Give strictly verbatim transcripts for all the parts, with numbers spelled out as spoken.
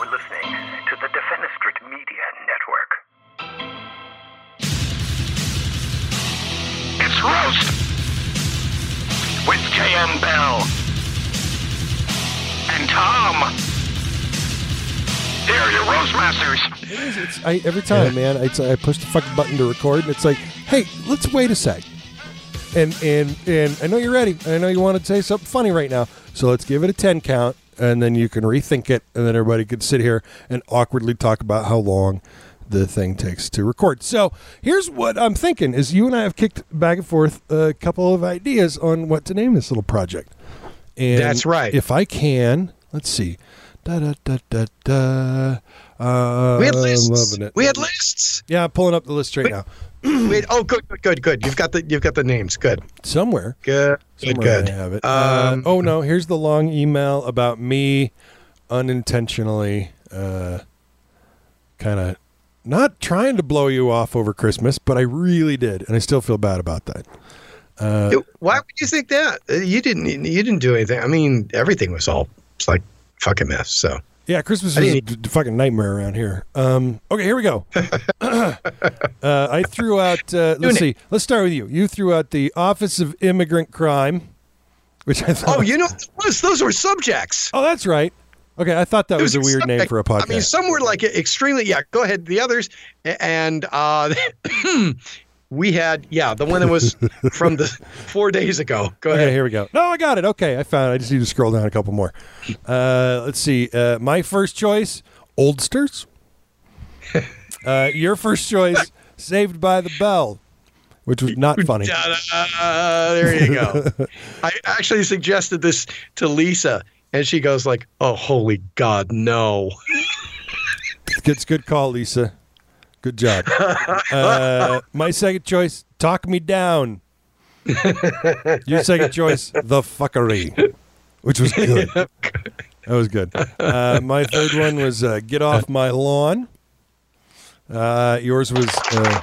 You're listening to the Defenestrate Media Network. It's Roast with K M Bell and Tom. Here are your Roast Masters. It is. It's I, every time, man. It's, I push the fucking button to record, and it's like, hey, let's wait a sec. And and and I know you're ready. I know you want to say something funny right now. So let's give it a ten count, and then you can rethink it, and then everybody could sit here and awkwardly talk about how long the thing takes to record. So here's what I'm thinking: is you and I have kicked back and forth a couple of ideas on what to name this little project. And that's right. If I can, let's see. Da da da da da. Uh, we had lists. I'm loving it. We had lists. Yeah, I'm pulling up the list right Wait, now. wait, oh, good, good, good, good. You've got the you've got the names. Good. Somewhere. Good. Somewhere good. I have it. Um, uh, oh no, here's the long email about me unintentionally, uh, kind of not trying to blow you off over Christmas, but I really did, and I still feel bad about that. Uh, Why would you think that? You didn't. You didn't do anything. I mean, everything was all it's like fucking mess. So. Yeah, Christmas is a d- d- fucking nightmare around here. Um, okay, here we go. uh, I threw out, uh, let's see, let's start with you. You threw out the Office of Immigrant Crime, which I thought... Oh, you know, those, those were subjects. Oh, that's right. Okay, I thought that was a weird name for a podcast. I mean, some were like extremely, yeah, go ahead. The others, and uh, we had, yeah, the one that was from the four days ago. Go okay, ahead. Here we go. No, I got it. Okay, I found it. I just need to scroll down a couple more. Uh, let's see. Uh, my first choice, Oldsters. Uh, your first choice, Saved by the Bell, which was not funny. Uh, there you go. I actually suggested this to Lisa, and she goes like, oh, holy God, no. It's good call, Lisa. Good job. Uh, my second choice, Talk Me Down. Your second choice, The Fuckery, which was good. That was good. Uh, my third one was uh, Get Off My Lawn. Uh, yours was uh,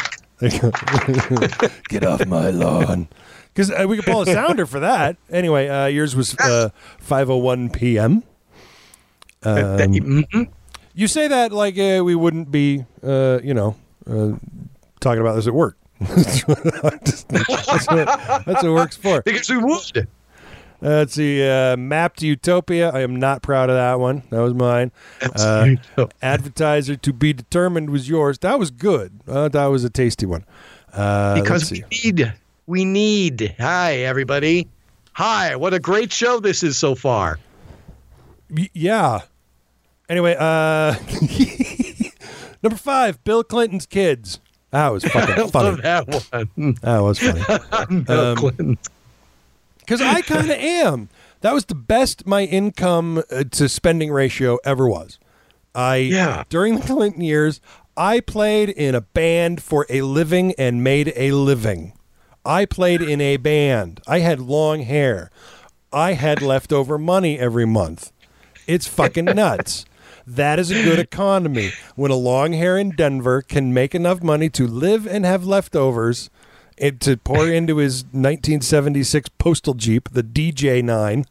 Get Off My Lawn. Because uh, we could pull a sounder for that. Anyway, uh, yours was uh, five oh one p.m. Um, mm-hmm. You say that like uh, we wouldn't be, uh, you know, uh, talking about this at work. that's, what, that's, what, that's what it works for. Because we would. Uh, let's see. Uh, Map to Utopia. I am not proud of that one. That was mine. Uh, Advertiser to Be Determined was yours. That was good. Uh, that was a tasty one. Uh, because we need, we need. Hi, everybody. Hi. What a great show this is so far. Y- yeah. Anyway, uh, number five, Bill Clinton's Kids. That was fucking funny. I love that one. That was funny. Bill um, Clinton. Because I kind of am. That was the best my income uh, to spending ratio ever was. I yeah. During the Clinton years, I played in a band for a living and made a living. I played in a band. I had long hair. I had leftover money every month. It's fucking nuts. That is a good economy. When a long hair in Denver can make enough money to live and have leftovers and to pour into his nineteen seventy-six postal Jeep, the D J nine.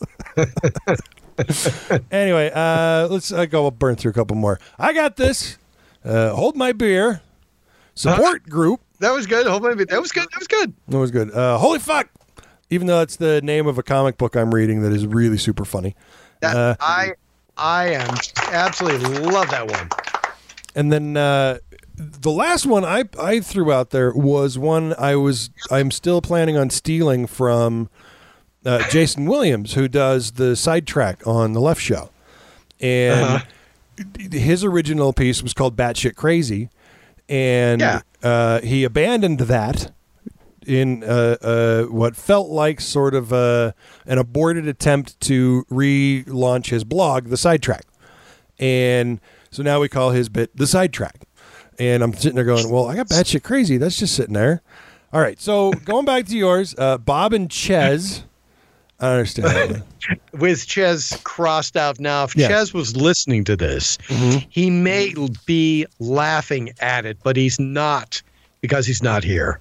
Anyway, uh, let's uh, go. We'll burn through a couple more. I got this. Uh, Hold My Beer. Support huh? group. That was good. Hold my beer. That was good. That was good. That was good. Uh, Holy fuck. Even though it's the name of a comic book I'm reading that is really super funny. That, uh, I I am absolutely love that one. And then uh, the last one I I threw out there was one I was I'm still planning on stealing from uh, Jason Williams, who does the Sidetrack on the Left Show, and uh-huh. his original piece was called Batshit Crazy, and yeah. uh, he abandoned that in uh, uh, what felt like sort of uh, an aborted attempt to relaunch his blog, The Sidetrack. And so now we call his bit The Sidetrack. And I'm sitting there going, well, I got Batshit Crazy. That's just sitting there. All right, so going back to yours, uh, Bob and Ches. I understand. With Ches crossed out now, if yeah. Ches was listening to this, mm-hmm. he may be laughing at it, but he's not because he's not here.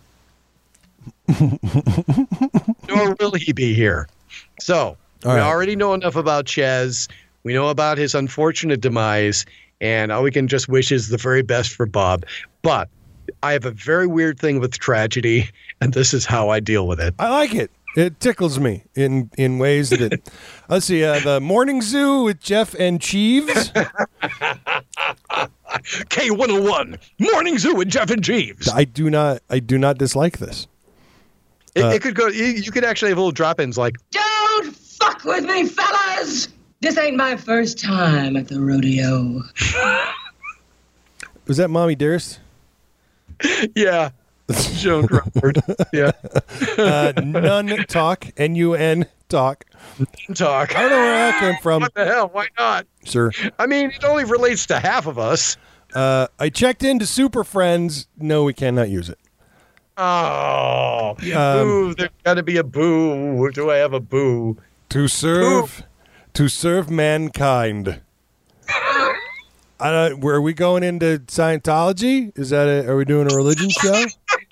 Nor will he be here. So All we right. already know enough about Ches. We know about his unfortunate demise, and all we can just wish is the very best for Bob. But I have a very weird thing with tragedy, and this is how I deal with it. I like it. It tickles me in, in ways that it... Let's see, uh, the Morning Zoo with Jeff and Cheeves. K one oh one, Morning Zoo with Jeff and Jeeves. I do not I do not dislike this. It, Uh, it could go. You, you could actually have little drop-ins like, Don't fuck with me, fellas! This ain't my first time at the rodeo. Was that Mommy Dearest? yeah, Joan Crawford. Yeah, Uh, none talk, N U N talk. talk. I don't know where that came from, What the hell? Why not? sir. I mean, it only relates to half of us. Uh, I checked into Super Friends. No, we cannot use it. Oh, Um, boo! There's got to be a boo. Do I have a boo? To serve, to serve mankind. I don't, were we going into Scientology? Is that a, are we doing a religion show?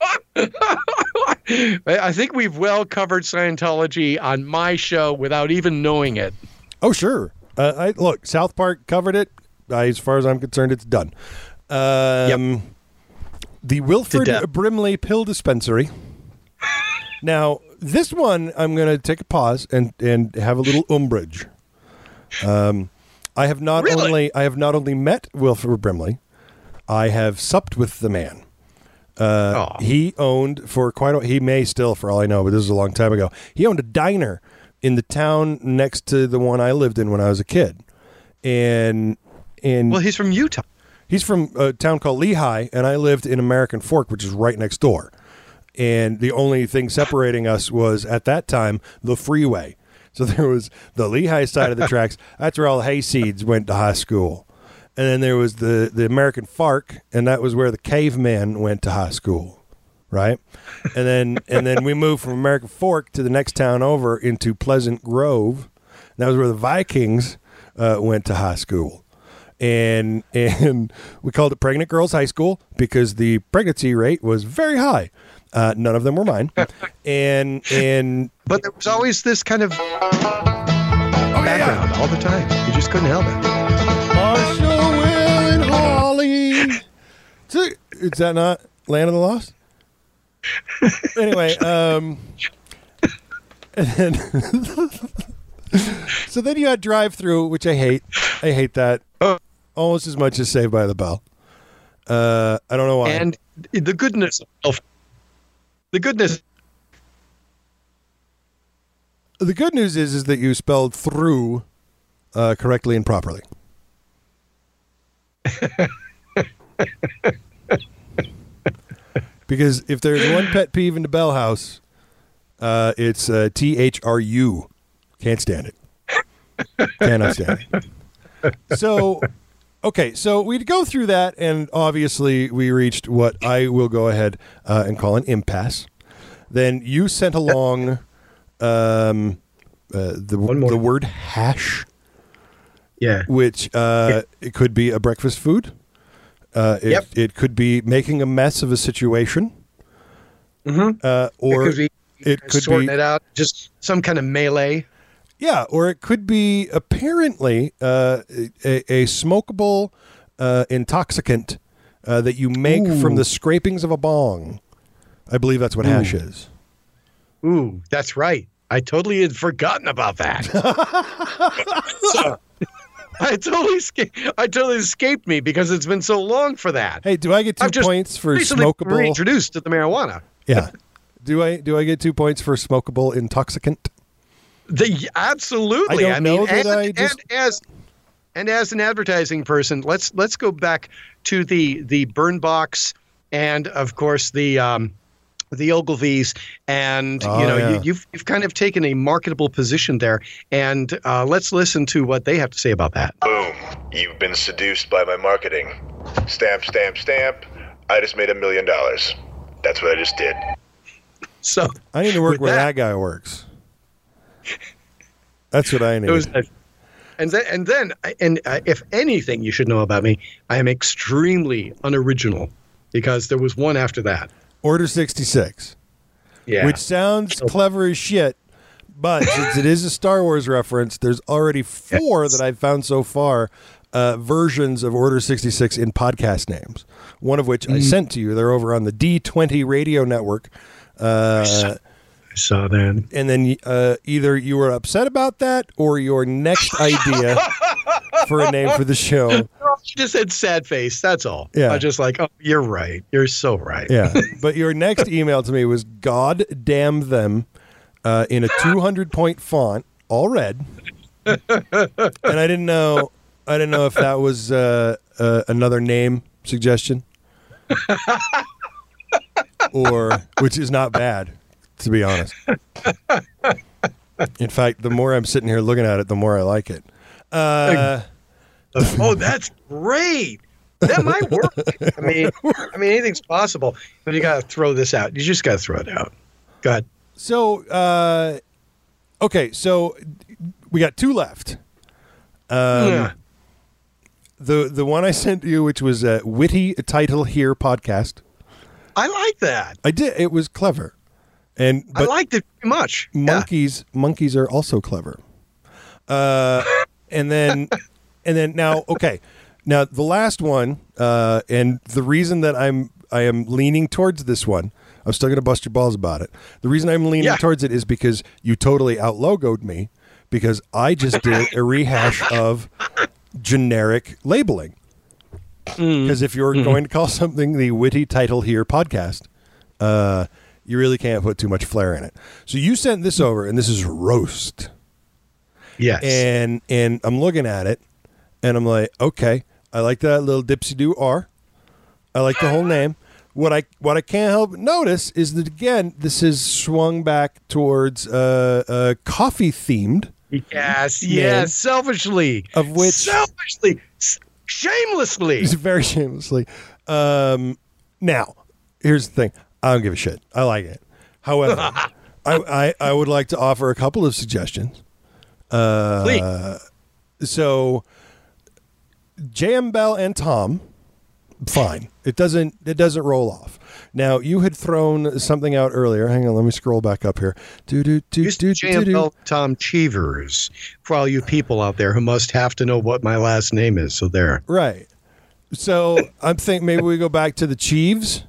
I think we've well covered Scientology on my show without even knowing it. Oh, sure. Uh, I, look, South Park covered it. I, as far as I'm concerned, it's done. Um, The Wilford To death. Brimley Pill Dispensary. Now, this one, I'm going to take a pause and, and have a little umbrage. Um, I have not Really? only I have not only met Wilford Brimley, I have supped with the man. Uh, Aw. he owned for quite a he may still, for all I know, but this is a long time ago. He owned a diner in the town next to the one I lived in when I was a kid, and and Well, he's from Utah. he's from a town called Lehigh, and I lived in American Fork, which is right next door. And the only thing separating us was, at that time, the freeway. So there was the Lehigh side of the tracks. That's where all the hayseeds went to high school. And then there was the, the American Fork, and that was where the cavemen went to high school, right? And then and then we moved from American Fork to the next town over into Pleasant Grove. And that was where the Vikings uh, went to high school. And and we called it Pregnant Girls High School because the pregnancy rate was very high. Uh, none of them were mine. And and But there was always this kind of background all the time. You just couldn't help it. Marshall, Will, and Holly. So, is that not Land of the Lost? Anyway, um, and then so then you had Drive Through, which I hate. I hate that Oh. almost as much as Saved by the Bell. Uh, I don't know why. And the goodness of the goodness. The good news is is that you spelled through uh, correctly and properly. Because if there's one pet peeve in the Bell House, uh, it's uh, T H R U. Can't stand it. Cannot stand it. So, okay, so we'd go through that, and obviously we reached what I will go ahead uh, and call an impasse. Then you sent along um, uh, the One more. the word hash, Yeah. which uh, it could be a breakfast food. Uh, it, Yep. it could be making a mess of a situation, Mm-hmm. uh, or it could be it could sorting be it out. Just some kind of melee. yeah, or it could be apparently uh, a, a smokable uh, intoxicant uh, that you make from Ooh. the scrapings of a bong. I believe that's what hash is. Ooh, that's right. I totally had forgotten about that. So, I totally escaped. I totally escaped me because it's been so long for that. Hey, do I get two I've just points for recently smokable? reintroduced to the marijuana. Yeah. Do I do I get two points for smokable intoxicant? The absolutely. I don't mean, know that and, I just- and as and as an advertising person, let's let's go back to the the burn box and of course the um, the Ogilvies, and Oh, you know yeah. you, you've you've kind of taken a marketable position there, and uh, let's listen to what they have to say about that. Boom. You've been seduced by my marketing. Stamp, stamp, stamp. I just made a million dollars. That's what I just did. So I need to work With where that, that- guy works. That's what I need. it was, and then and then and uh, if anything you should know about me, I am extremely unoriginal because there was one after that. Order sixty-six. Yeah. Which sounds clever as shit, But since it is a Star Wars reference, there's already four Yes. that I've found so far, uh, versions of Order sixty-six in podcast names. One of which I sent to you. They're over on the D twenty radio network. Uh, I saw that. and then uh, either you were upset about that or your next idea for a name for the show. She just said sad face. That's all. Yeah. I just like, oh, you're right. You're so right. Yeah. But your next email to me was God damn them uh, in a two hundred point font, all red. And I didn't know I didn't know if that was uh, uh, another name suggestion. Or which is not bad, to be honest. In fact, the more I'm sitting here looking at it, the more I like it. Uh, Oh, that's great. That might work. I mean, I mean, anything's possible, but you got to throw this out. You just got to throw it out. Go ahead. so, uh, okay, so we got two left. Um, Yeah. The the one I sent you, which was a witty title here podcast. I like that. I did. It was clever, and I but liked it too much. Yeah. monkeys monkeys are also clever. Uh, and then and then now okay, now the last one, uh, and the reason that I'm I am leaning towards this one. I'm still going to bust your balls about it. The reason I'm leaning Yeah. towards it is because you totally out-logoed me because I just did a rehash of generic labeling. Because if you're going to call something the witty title here podcast, uh, you really can't put too much flair in it. So you sent this over, and this is roast. Yes. And and I'm looking at it, and I'm like, okay, I like that little dipsy do R. I like the whole name. What I what I can't help but notice is that again, this is swung back towards uh, uh, coffee themed. yes. Man. Yes. Selfishly. Of which- Selfishly. s- Shamelessly. Very shamelessly. Um, now, here's the thing. I don't give a shit. I like it. However, I, I I would like to offer a couple of suggestions. Uh, Please. So, J M Bell and Tom, fine. It doesn't it doesn't roll off. Now you had thrown something out earlier. Hang on, let me scroll back up here. Do do do Used do to do do. J M L Tom Cheevers for all you people out there who must have to know what my last name is. So there. Right. So I'm thinking maybe we go back to the Chiefs.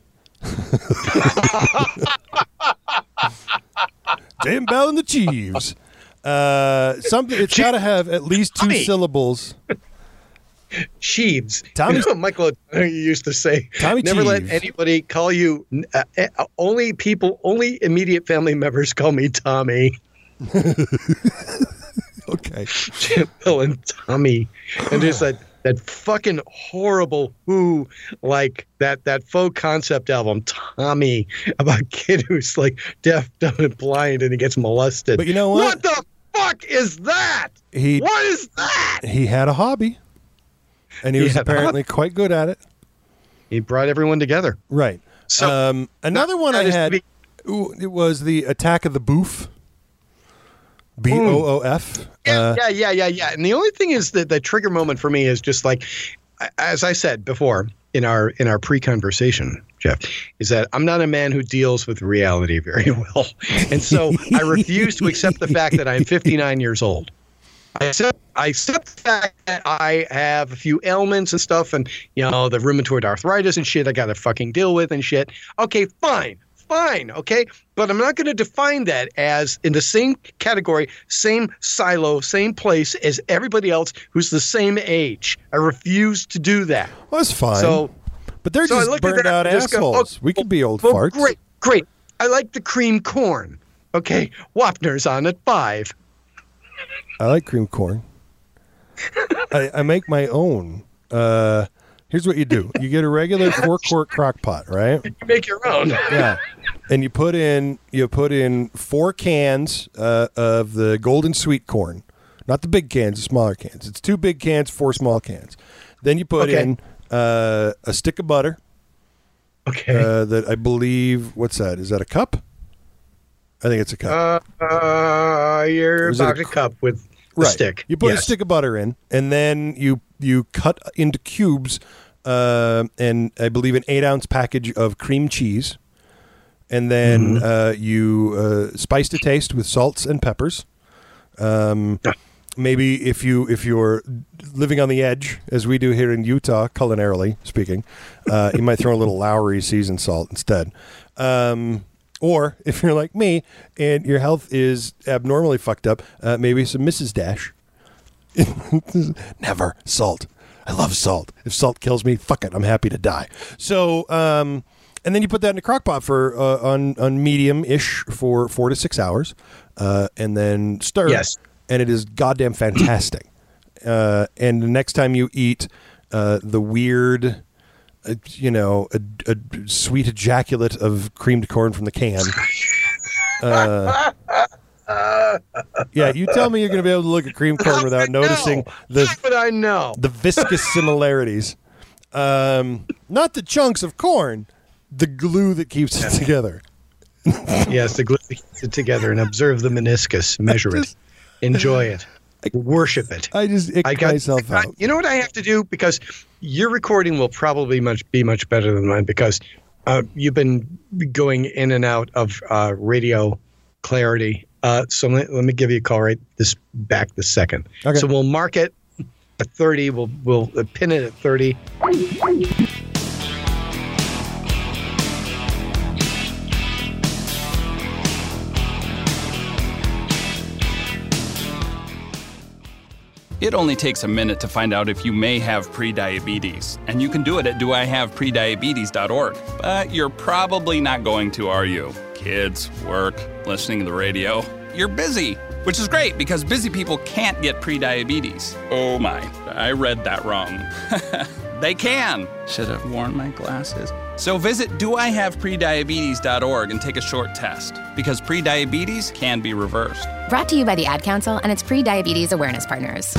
J M Bell and the Chiefs. Uh, something. It's got to have at least two Tommy. syllables. Cheeves. Tommy- You know, Michael O'Donnell used to say, Tommy never let Cheeves. anybody call you, uh, uh, only people, only immediate family members call me Tommy. Okay. Bill and Tommy. And there's that, that fucking horrible Who, like that, that faux concept album, Tommy, about a kid who's like deaf, dumb, and blind and he gets molested. But you know what? What the fuck is that? He What is that? he had a hobby, and he, He was had a apparently quite good at it. He brought everyone together. Right. So- um, another one I that is to had. be- Ooh, it was the Attack of the Boof. B O O F. Yeah, Uh, yeah, yeah, yeah, yeah. And the only thing is that the trigger moment for me is just like, as I said before in our in our pre-conversation, Jeff, is that I'm not a man who deals with reality very well, and so I refuse to accept the fact that I'm fifty-nine years old. I accept, I accept the fact that I have a few ailments and stuff, and you know the rheumatoid arthritis and shit I got to fucking deal with and shit. Okay, fine. Fine, okay? But I'm not going to define that as in the same category, same silo, same place as everybody else who's the same age. I refuse to do that. well, that's fine. So, but they're so I just look at burned that out and just go, assholes. oh, we could be old oh, farts. Great, great. I like the cream corn. Okay, Wapner's on at five. I like cream corn. I, I make my own. Uh, here's what you do: you get a regular four-quart crock pot, right? You make your own. Yeah, and you put in you put in four cans uh, of the golden sweet corn, not the big cans, the smaller cans. It's two big cans, four small cans. Then you put Okay. in uh, a stick of butter. Okay. Uh, that I believe. What's that? Is that a cup? I think it's a cup. Uh, uh, you're Is it a about a cr- cup with a right. stick. You put a Yes. stick of butter in, and then you you cut into cubes, uh, and I believe an eight ounce package of cream cheese, and then Mm-hmm. uh, you uh, spice to taste with salts and peppers. Um, maybe if you if you're living on the edge, as we do here in Utah, culinarily speaking, uh, you might throw a little Lowry seasoned salt instead. Um, or if you're like me and your health is abnormally fucked up, uh, maybe some Missus Dash. Never salt. I love salt. If salt kills me, fuck it. I'm happy to die. So, um, and then you put that in a crock pot for uh, on on medium ish for four to six hours, uh, and then stir. Yes. And it is goddamn fantastic. uh, and the next time you eat uh, the weird, uh, you know, a, a sweet ejaculate of creamed corn from the can. Uh, yeah, you tell me you're going to be able to look at cream corn without noticing the How would I know? the viscous similarities. Um, not the chunks of corn, the glue that keeps it together. Yes, the glue keeps it together and observe the meniscus, measure it, enjoy it, worship it. I just ick I got myself I- out. You know what I have to do, because your recording will probably much be much better than mine, because uh, you've been going in and out of uh, radio clarity. Uh, so let, let me give you a call right this back this second. Okay. So we'll mark it at thirty. We'll we'll pin it at thirty. It only takes a minute to find out if you may have prediabetes, and you can do it at do I have prediabetes dot org. But you're probably not going to, are you? Kids, work, listening to the radio. You're busy, which is great because busy people can't get prediabetes. Oh my, I read that wrong. They can. Should have worn my glasses. So visit do I have prediabetes dot org and take a short test, because prediabetes can be reversed. Brought to you by the Ad Council and its pre-diabetes awareness partners.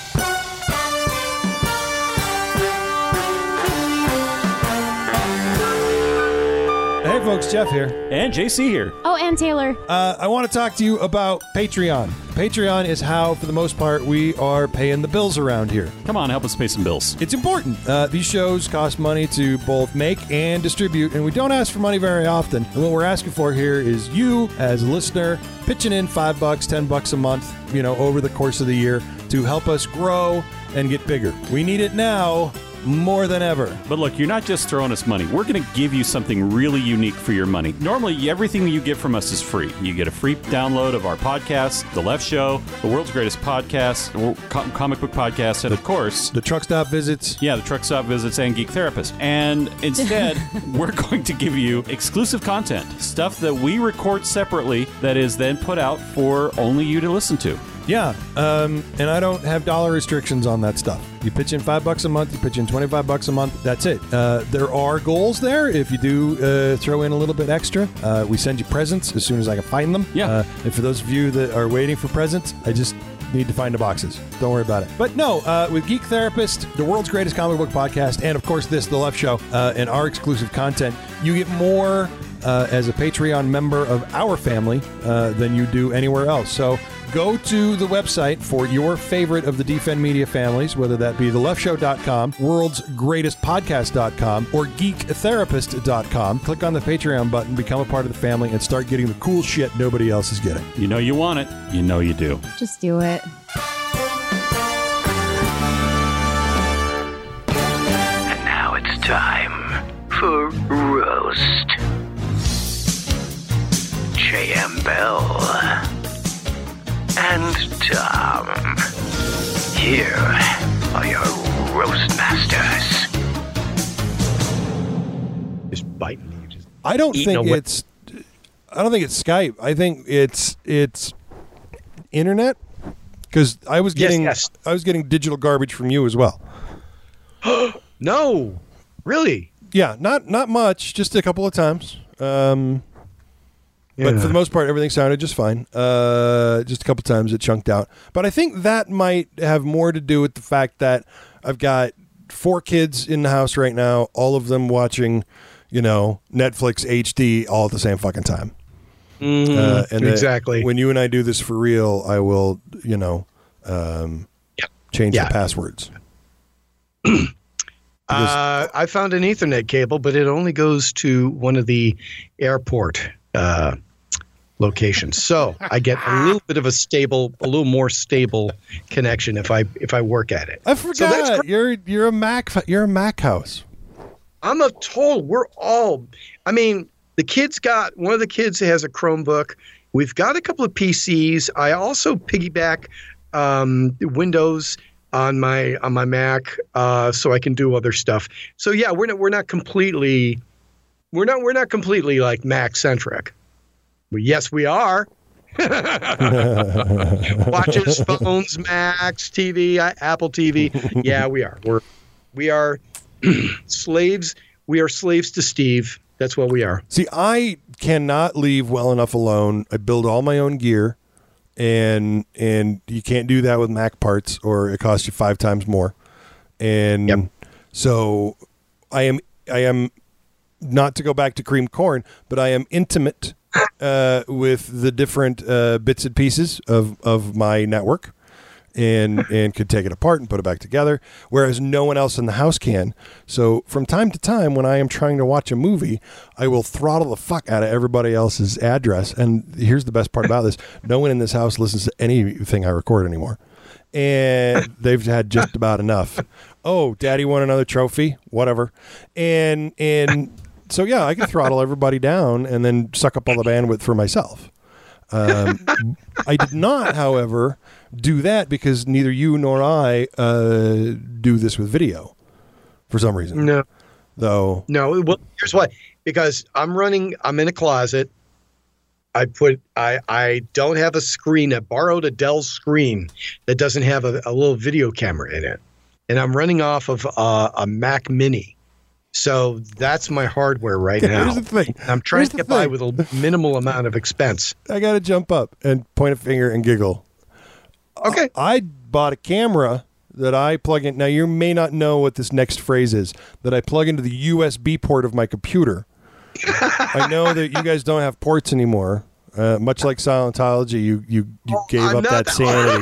Hey folks, Jeff here. And J C here. Oh, and Taylor. Uh, I want to talk to you about Patreon. Patreon is how, for the most part, we are paying the bills around here. Come on, help us pay some bills. It's important. Uh, these shows cost money to both make and distribute, and we don't ask for money very often. And what we're asking for here is you, as a listener, pitching in five bucks, ten bucks a month, you know, over the course of the year to help us grow and get bigger. We need it now more than ever. But look, you're not just throwing us money. We're going to give you something really unique for your money. Normally, everything you get from us is free. You get a free download of our podcast, The Left Show, the world's greatest podcast, co- comic book podcast, and of course, The truck stop visits. yeah, the truck stop visits and Geek Therapist. And instead, we're going to give you exclusive content, stuff that we record separately that is then put out for only you to listen to. Yeah, um, and I don't have dollar restrictions on that stuff. You pitch in five bucks a month, you pitch in twenty-five bucks a month, that's it. Uh, there are goals there. If you do uh, throw in a little bit extra, uh, we send you presents as soon as I can find them. Yeah. Uh, and for those of you that are waiting for presents, I just need to find the boxes. Don't worry about it. But no, uh, with Geek Therapist, the world's greatest comic book podcast, and of course this, The Left Show, uh, and our exclusive content, you get more uh, as a Patreon member of our family uh, than you do anywhere else. So go to the website for your favorite of the Defend Media families, whether that be the left show dot com, world's greatest podcast dot com, or geek therapist dot com. Click on the Patreon button, become a part of the family, and start getting the cool shit nobody else is getting. You know you want it. You know you do. Just do it. And now it's time for Roast. J M Bell and Tom. Here are your roast masters. Just biting me. Just I don't Eating think away. it's. I don't think it's Skype. I think it's it's internet, because I was Yes, getting yes. I was getting digital garbage from you as well. no, really. Yeah, not not much, just a couple of times. Um, But Yeah. for the most part, everything sounded just fine. Uh, just a couple times it chunked out. But I think that might have more to do with the fact that I've got four kids in the house right now, all of them watching, you know, Netflix H D all at the same fucking time. Mhm, Uh, and that exactly. when you and I do this for real, I will, you know, um, Yeah. change Yeah. the passwords. Uh, I found an Ethernet cable, but it only goes to one of the airport uh, locations. So I get a little bit of a stable, a little more stable connection if I if I work at it. I So forgot that's great. you're you're a Mac you're a Mac house. I'm a total. We're all. I mean, the kids got one of the kids has a Chromebook. We've got a couple of P Cs. I also piggyback um, Windows on my on my Mac, uh, so I can do other stuff. So yeah, we're not we're not completely we're not we're not completely like Mac centric. But yes, we are. Watches, phones, Macs, T V, uh, Apple T V. Yeah, we are. We're we are slaves. We are slaves to Steve. That's what we are. See, I cannot leave well enough alone. I build all my own gear, and and you can't do that with Mac parts, or it costs you five times more. And Yep. so, I am I am not to go back to cream corn, but I am intimate uh, with the different uh, bits and pieces of of my network. And and could take it apart and put it back together, whereas no one else in the house can. So from time to time, when I am trying to watch a movie, I will throttle the fuck out of everybody else's address. And here's the best part about this: no one in this house listens to anything I record anymore, and they've had just about enough. Oh, Daddy won another trophy, whatever, and and so yeah, I can throttle everybody down and then suck up all the bandwidth for myself. Um, I did not, however, do that because neither you nor I uh, do this with video for some reason. No, Though, no. Well, here's why. Because I'm running. I'm in a closet. I put. I. I don't have a screen. I borrowed a Dell screen that doesn't have a, a little video camera in it, and I'm running off of uh, a Mac Mini. So that's my hardware right Okay, now. here's the thing. I'm trying Here's to the get by thing. with a minimal amount of expense. I got to jump up and point a finger and giggle. Okay. I bought a camera that I plug in. Now, you may not know what this next phrase is, that I plug into the U S B port of my computer. I know that you guys don't have ports anymore. Uh, much like Scientology, you you, you gave I'm up not- that sanity.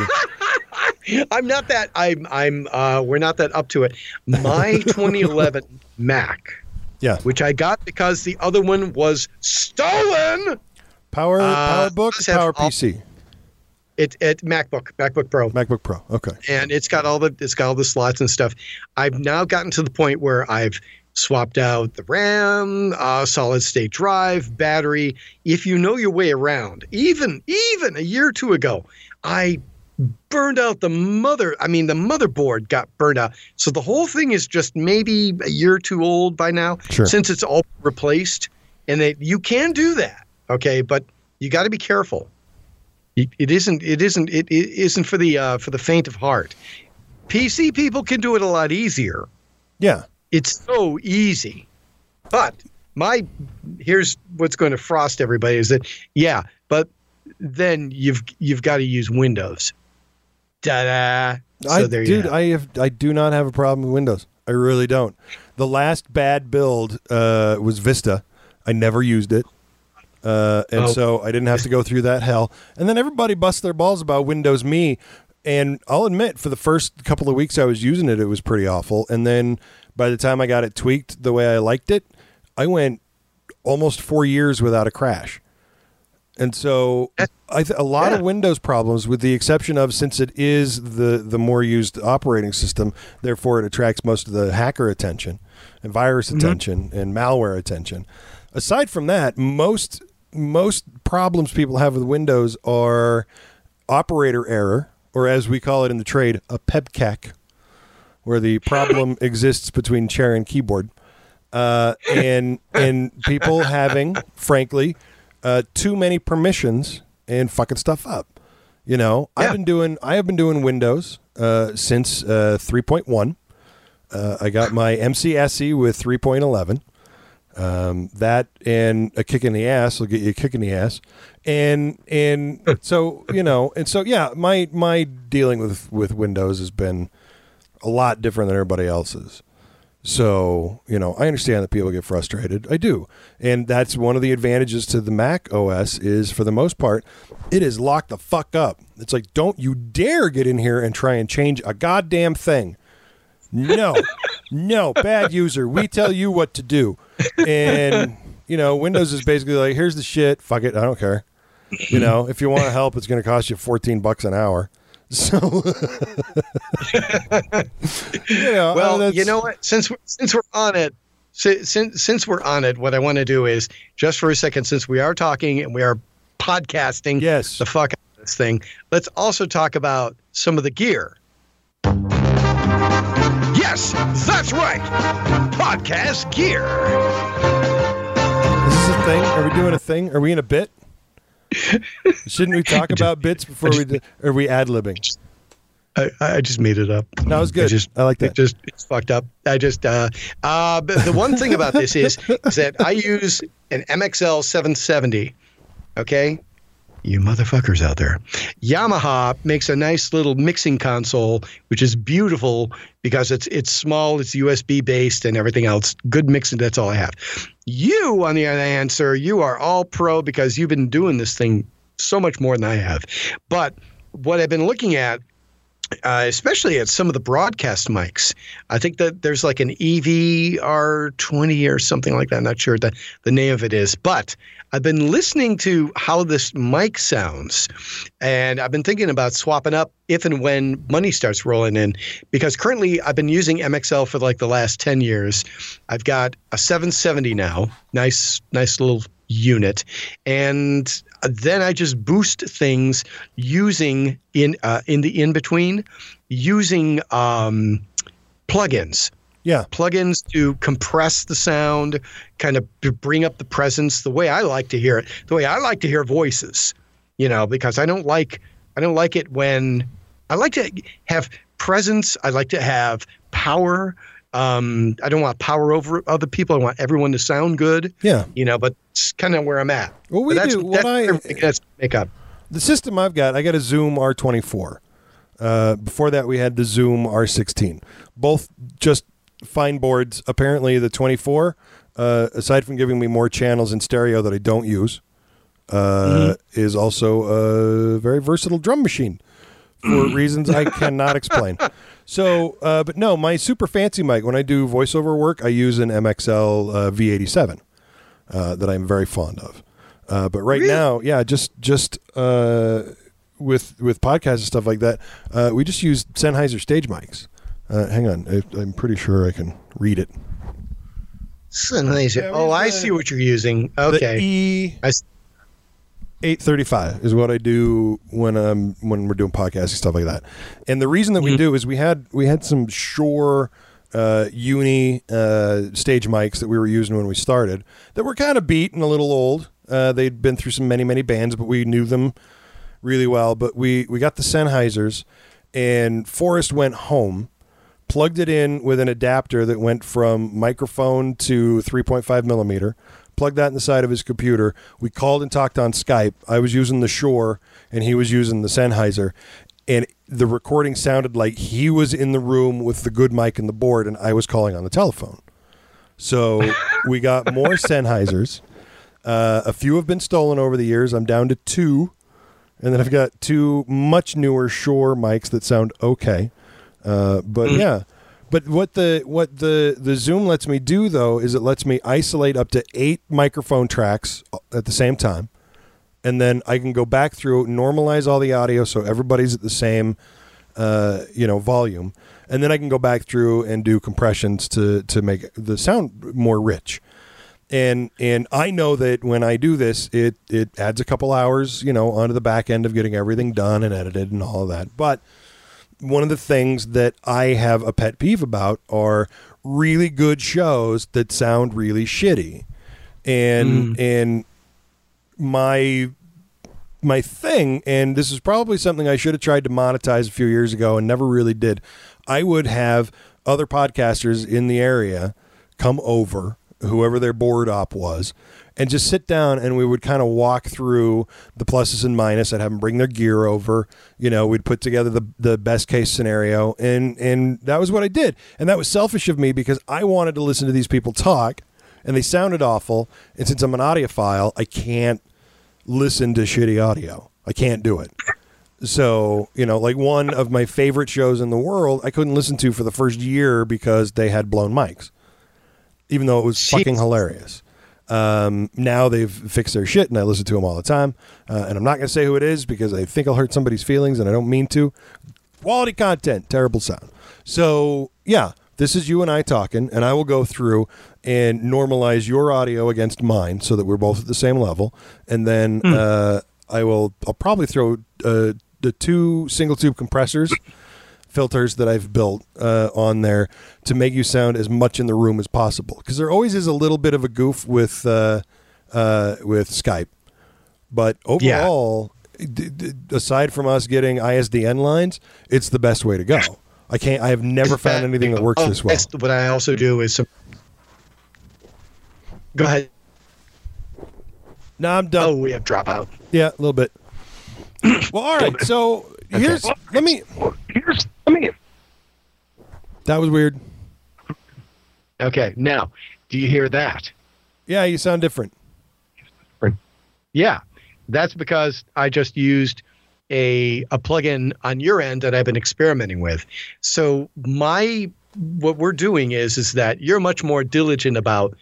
I'm not that. I'm. I'm. Uh, we're not that up to it. My twenty eleven Mac, Yeah. which I got because the other one was stolen. Power, Uh, PowerBook, does have Power all- P C, It. It MacBook. MacBook Pro. MacBook Pro. Okay. And it's got all the. It's got all the slots and stuff. I've now gotten to the point where I've swapped out the RAM, uh, solid state drive, battery. If you know your way around, even even a year or two ago, I burned out the mother. I mean, the motherboard got burned out. So the whole thing is just maybe a year or two old by now, Sure. since it's all replaced. And they, you can do that, okay, but you got to be careful. It, it isn't. It isn't. It, it isn't for the uh, for the faint of heart. P C people can do it a lot easier. Yeah. It's so easy. But my here's what's going to frost everybody is that yeah, but then you've you've got to use Windows. Da-da. So I, there you dude, have it. I have I do not have a problem with Windows. I really don't. The last bad build uh, was Vista. I never used it. Uh, and Oh. so I didn't have to go through that hell. And then everybody busts their balls about Windows Me. And I'll admit, for the first couple of weeks I was using it, it was pretty awful. And then by the time I got it tweaked the way I liked it, I went almost four years without a crash. And so I th- a lot Yeah. of Windows problems, with the exception of, since it is the, the more used operating system, therefore it attracts most of the hacker attention and virus attention and malware attention. Aside from that, most most problems people have with Windows are operator error, or as we call it in the trade, a pebcak, where the problem exists between chair and keyboard, uh, and and people having, frankly, uh, too many permissions and fucking stuff up. You know, I've Yeah. been doing I have been doing Windows uh, since uh, three point one. Uh, I got my M C S E with three point eleven. Um, that and a kick in the ass will get you a kick in the ass, and and so you know, and so yeah, my my dealing with with Windows has been a lot different than everybody else's. So you know, I understand that people get frustrated. I do, and that's one of the advantages to the Mac O S is, for the most part, it is locked the fuck up. It's like, don't you dare get in here and try and change a goddamn thing. No, no, bad user. We tell you what to do. And You know, Windows is basically like, here's the shit. Fuck it. I don't care. You know, if you want to help, it's going to cost you fourteen bucks an hour. So, you know, well, uh, you know what? Since we're, since we're on it, since since we're on it, what I want to do is just for a second, since we are talking and we are podcasting, yes, the fuck out of this thing. Let's also talk about some of the gear. Yes, that's right. Podcast gear. Is this a thing? Are we doing a thing? Are we in a bit? Shouldn't we talk about bits before we do, or are we ad-libbing? I, I just made it up. That was good. I, just, I like that. It just it's fucked up. I just uh uh but the one thing about this is is that I use an M X L seven seventy. Okay? You motherfuckers out there. Yamaha makes a nice little mixing console, which is beautiful because it's it's small, it's U S B based and everything else. Good mixing, that's all I have. You, on the other hand, sir, you are all pro because you've been doing this thing so much more than I have. But what I've been looking at, uh, especially at some of the broadcast mics, I think that there's like an E V R twenty or something like that. I'm not sure the, the name of it is, but I've been listening to how this mic sounds, and I've been thinking about swapping up if and when money starts rolling in, because currently I've been using M X L for like the last ten years. I've got a seven seventy now, nice, nice little unit, and then I just boost things using in uh, in the in between using um, plugins. Yeah. Plugins to compress the sound, kind of bring up the presence the way I like to hear it, the way I like to hear voices, you know, because I don't like I don't like it when I like to have presence. I like to have power. Um, I don't want power over other people. I want everyone to sound good. Yeah. You know, but it's kind of where I'm at. Well, we but that's, do. That's, what I, that's make up. The system I've got, I got a Zoom R twenty-four. Uh, before that, we had the Zoom R sixteen. Both just fine boards. Apparently, the twenty-four, uh, aside from giving me more channels in stereo that I don't use, uh, mm-hmm. is also a very versatile drum machine for reasons I cannot explain. So, uh, but no, my super fancy mic, when I do voiceover work, I use an M X L uh, V eighty-seven uh, that I'm very fond of. Uh, but right really? now, yeah, just just uh, with with podcasts and stuff like that, uh, we just use Sennheiser stage mics. Uh, hang on, I, I'm pretty sure I can read it. Sennheiser. Yeah, oh, I the, see what you're using. Okay. The E I eight thirty-five is what I do when um when we're doing podcasts and stuff like that. And the reason that we mm-hmm. do is we had we had some Shure uh, Uni uh, stage mics that we were using when we started that were kind of beat and a little old. Uh, they'd been through some many many bands, but we knew them really well. But we we got the Sennheisers, and Forrest went home, plugged it in with an adapter that went from microphone to three point five millimeter. Plugged that in the side of his computer. We called and talked on Skype. I was using the Shure, and he was using the Sennheiser. And the recording sounded like he was in the room with the good mic and the board, and I was calling on the telephone. So we got more Sennheisers. Uh, a few have been stolen over the years. I'm down to two. And then I've got two much newer Shure mics that sound okay. Uh, but, yeah. But what the what the, the Zoom lets me do, though, is it lets me isolate up to eight microphone tracks at the same time. And then I can go back through, normalize all the audio so everybody's at the same uh, you know, volume. And then I can go back through and do compressions to, to make the sound more rich. And and I know that when I do this, it, it adds a couple hours, you know, onto the back end of getting everything done and edited and all of that. But one of the things that I have a pet peeve about are really good shows that sound really shitty. And mm. and my my thing, and this is probably something I should have tried to monetize a few years ago and never really did. I would have other podcasters in the area come over, whoever their board op was, and just sit down and we would kind of walk through the pluses and minuses. I'd have them bring their gear over. You know, we'd put together the, the best case scenario. And, and that was what I did. And that was selfish of me because I wanted to listen to these people talk and they sounded awful. And since I'm an audiophile, I can't listen to shitty audio. I can't do it. So, you know, like one of my favorite shows in the world, I couldn't listen to for the first year because they had blown mics, even though it was fucking hilarious. Um, now they've fixed their shit, and I listen to them all the time. Uh, and I'm not going to say who it is because I think I'll hurt somebody's feelings, and I don't mean to. Quality content, terrible sound. So, yeah, this is you and I talking, and I will go through and normalize your audio against mine so that we're both at the same level. And then mm. uh, I will, I'll probably throw uh, the two single tube compressors filters that I've built uh, on there to make you sound as much in the room as possible. Because there always is a little bit of a goof with uh, uh, with Skype. But overall, yeah. d- d- aside from us getting I S D N lines, it's the best way to go. I can't. I have never found anything that works oh, this well. What I also do is some. Go ahead. No, I'm done. Oh, we have dropout. Yeah, a little bit. Well, all right. So here's okay. let me. Here's let me. That was weird. Okay, now do you hear that? Yeah, you sound different. Yeah, that's because I just used a a plugin on your end that I've been experimenting with. So my what we're doing is is that you're much more diligent about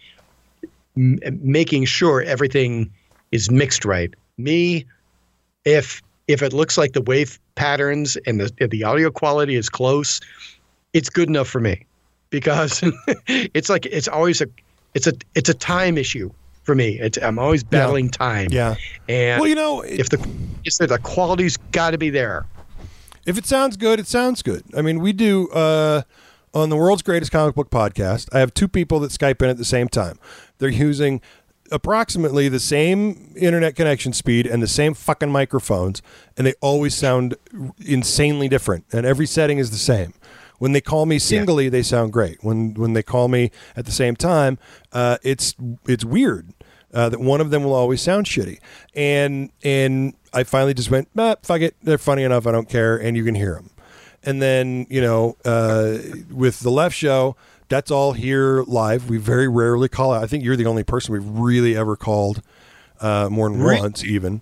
m- making sure everything is mixed right. Me, if if it looks like the wave patterns and the if the audio quality is close, it's good enough for me because it's like it's always a it's a it's a time issue. For me, it's, I'm always battling yeah. time. Yeah. And well, you know, it, if the if the quality's got to be there. If it sounds good, it sounds good. I mean, we do uh, on the World's Greatest Comic Book Podcast. I have two people that Skype in at the same time. They're using approximately the same internet connection speed and the same fucking microphones, and they always sound insanely different. And every setting is the same. When they call me singly, yeah. they sound great. When when they call me at the same time, uh, it's it's weird uh, that one of them will always sound shitty. And and I finally just went, ah, fuck it. They're funny enough. I don't care. And you can hear them. And then, you know, uh, with the Left Show, that's all here live. We very rarely call out. I think you're the only person we've really ever called uh, more than right. once even.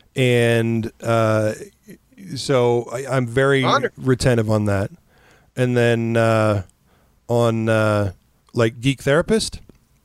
And uh, so I, I'm very Honor. retentive on that. And then uh, on uh, like Geek Therapist,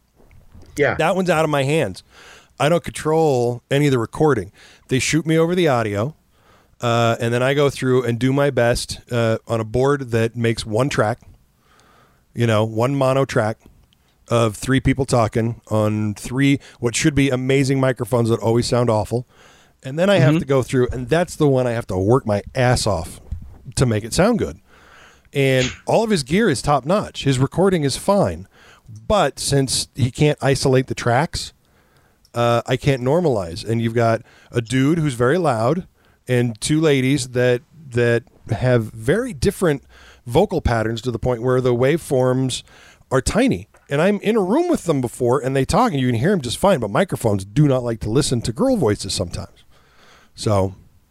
yeah, that one's out of my hands. I don't control any of the recording. They shoot me over the audio, uh, and then I go through and do my best uh, on a board that makes one track, you know, one mono track of three people talking on three what should be amazing microphones that always sound awful. And then I mm-hmm. have to go through, and that's the one I have to work my ass off to make it sound good. And all of his gear is top notch. His recording is fine. But since he can't isolate the tracks, uh, I can't normalize. And you've got a dude who's very loud and two ladies that that have very different vocal patterns to the point where the waveforms are tiny. And I'm in a room with them before, and they talk, and you can hear them just fine. But microphones do not like to listen to girl voices sometimes. So,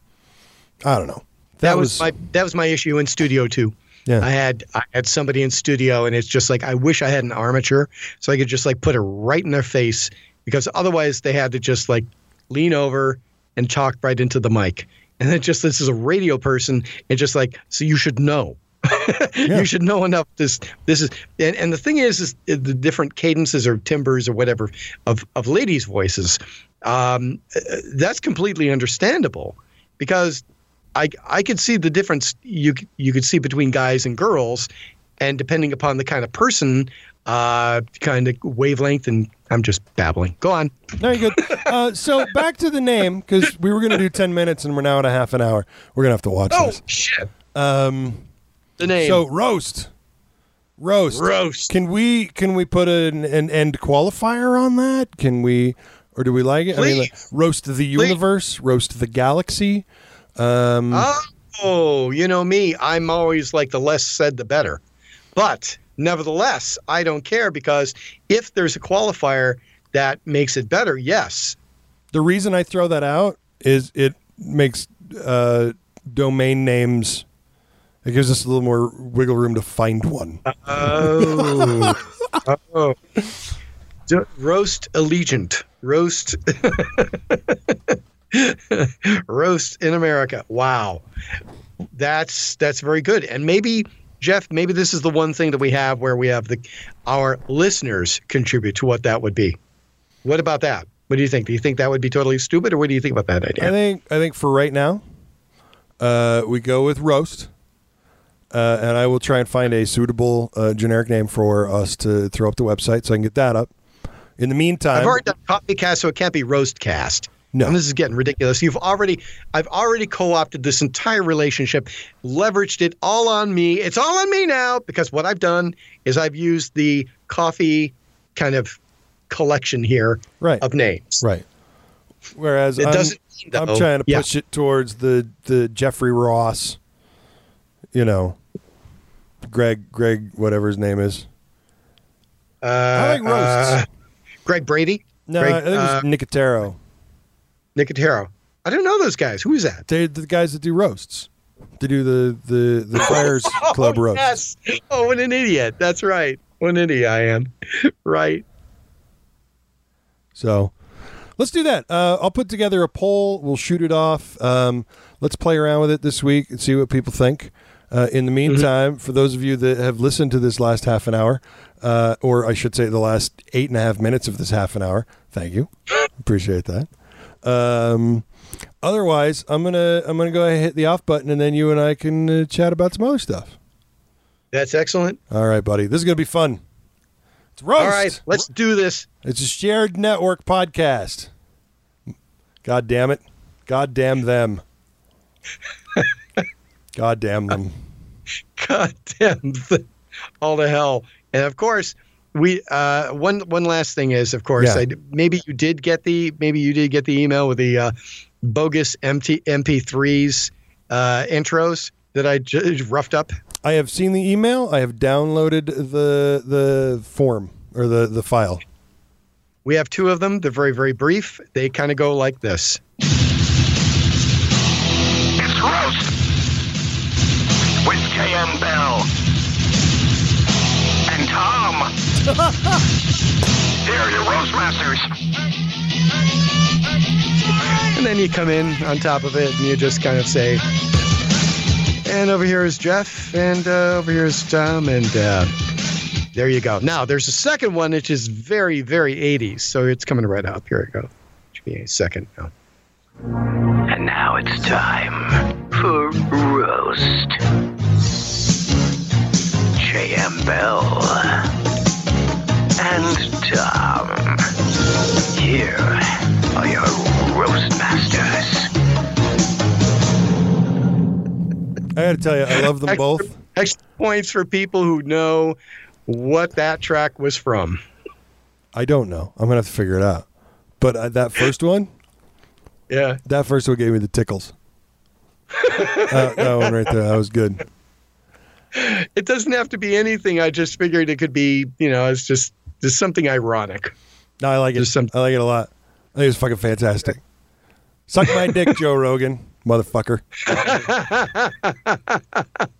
I don't know. That, that was, was my that was my issue in studio too. Yeah. I had I had somebody in studio, and it's just like I wish I had an armature so I could just like put it right in their face, because otherwise they had to just like lean over and talk right into the mic. And it just this is a radio person, and just like so you should know. Yeah. You should know enough. This this is and, and the thing is is the different cadences or timbres or whatever of of ladies' voices. Um, that's completely understandable because I I could see the difference you you could see between guys and girls, and depending upon the kind of person, uh, kind of wavelength. And I'm just babbling. Go on. Very good. Uh, so back to the name, because we were going to do ten minutes and we're now at a half an hour. We're gonna have to watch oh, this. Oh shit. Um, the name. So roast, roast, roast. Can we can we put an an end qualifier on that? Can we, or do we like it? Please. I mean, like, roast the universe, Please. roast the galaxy. Um, oh, you know me. I'm always like the less said, the better. But nevertheless, I don't care, because if there's a qualifier that makes it better, yes. The reason I throw that out is it makes uh, domain names. It gives us a little more wiggle room to find one. Oh. oh. D- roast Allegiant. Roast. Roast in America. Wow. That's that's very good. And maybe, Jeff, maybe this is the one thing that we have where we have the our listeners contribute to what that would be. What about that? What do you think? Do you think that would be totally stupid, or what do you think about that idea? I think I think for right now, uh, we go with roast, uh, and I will try and find a suitable uh, generic name for us to throw up the website so I can get that up. In the meantime, I've already done Coffee Cast, so it can't be Roast Cast. No, and this is getting ridiculous. You've already, I've already co-opted this entire relationship, leveraged it all on me. It's all on me now because what I've done is I've used the coffee kind of collection here right. of names. Right. Whereas it I'm, doesn't, I'm trying to yeah. push it towards the, the Jeffrey Ross, you know, Greg, Greg, whatever his name is. Uh, I like roasts. Uh, Greg Brady? No, Greg, I think uh, it's Nicotero. Nicotero. I don't know those guys. Who is that? They're the guys that do roasts. They do the, the, the Friars Club oh, roast. Yes. Oh, what an idiot. That's right. What an idiot I am. Right. So let's do that. Uh, I'll put together a poll. We'll shoot it off. Um, let's play around with it this week and see what people think. Uh, in the meantime, mm-hmm. for those of you that have listened to this last half an hour, uh, or I should say the last eight and a half minutes of this half an hour, thank you. Appreciate that. Um, otherwise, I'm gonna I'm gonna go ahead and hit the off button, and then you and I can uh, chat about some other stuff. That's excellent. All right, buddy. This is gonna be fun. It's roast. All right, let's do this. It's a shared network podcast. God damn it. God damn them. God damn them. God damn them. All the hell. And of course, we uh, one one last thing is, of course, Yeah. I, maybe you did get the maybe you did get the email with the uh, bogus M T, M P threes uh, intros that I j- roughed up. I have seen the email. I have downloaded the the form or the, the file. We have two of them. They're very, very brief. They kind of go like this. It's roast with K M Bell and Tom. They're your roast masters. And then you come in on top of it and you just kind of say, and over here is Jeff, and uh, over here is Tom, and uh, there you go. Now, there's a second one, which is very, very eighties, so it's coming right up. Here we go. Give me a second now. And now it's time for roast. J M Bell and Tom. Here are your roast masters. I got to tell you, I love them Extra- both. Extra points for people who know what that track was from. I don't know. I'm going to have to figure it out. But uh, that first one, Yeah. that first one gave me the tickles. uh, that one right there, that was good. It doesn't have to be anything. I just figured it could be, you know, it's just just something ironic. No, I like it. Just some- I like it a lot. I think it's fucking fantastic. Suck my dick, Joe Rogan, motherfucker.